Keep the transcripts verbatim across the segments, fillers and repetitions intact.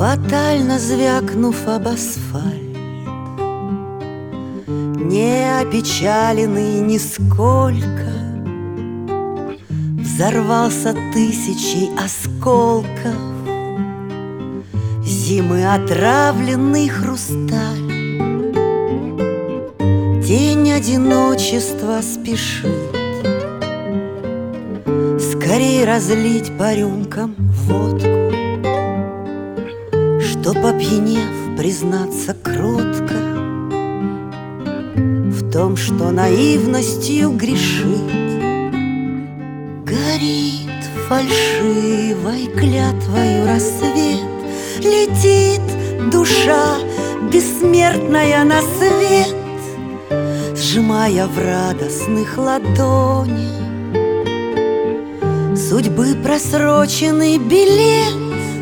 Фатально звякнув об асфальт, не опечаленный нисколько, взорвался тысячей осколков зимы отравленный хрусталь. Тень одиночества спешит скорей разлить по рюмкам водку, чтоб, опьянев, признаться кротко в том, что наивностью грешит. Горит фальшивой клятвою рассвет, летит душа бессмертная на свет, сжимая в радостных ладонях судьбы просроченный билет.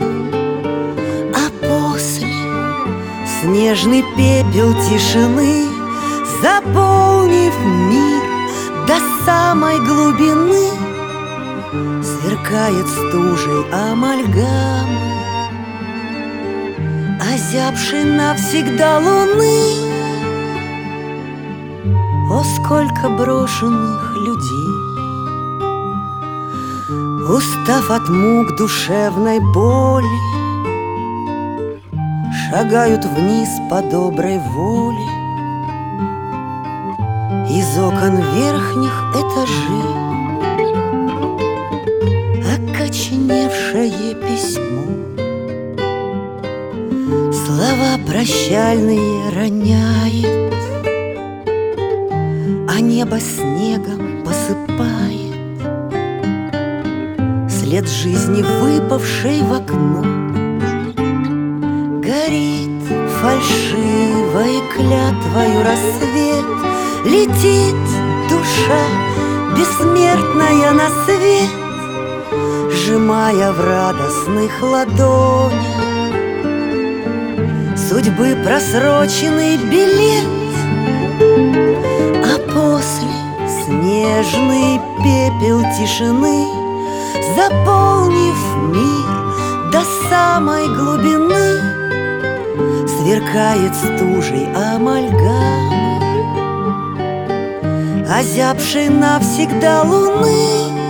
А после снежный пепел тишины, заполнив мир до самой глубины, сверкает стужей амальгамы, озябшей навсегда луны. О, сколько брошенных людей, устав от мук душевной боли, шагают вниз по доброй воле из окон верхних этажей. Окоченевшее письмо, слова прощальные роняет, а небо снегом посыпает след жизни, выпавшей в окно. Горит фальшивой клятвою рассвет, летит душа бессмертная на свет, сжимая в радостных ладонях судьбы просроченный билет. А после снежный пепел тишины, заполнив мир до самой глубины, сверкает стужей амальгамы, озябшей навсегда луны.